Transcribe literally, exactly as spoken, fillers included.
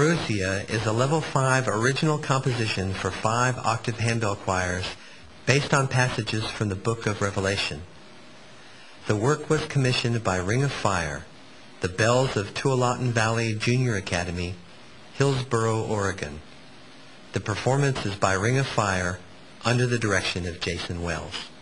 Parousia is a level five original composition for five octave handbell choirs based on passages from the Book of Revelation. The work was commissioned by Ring of Fire, the Bells of Tualatin Valley Junior Academy, Hillsboro, Oregon. The performance is by Ring of Fire under the direction of Jason Wells.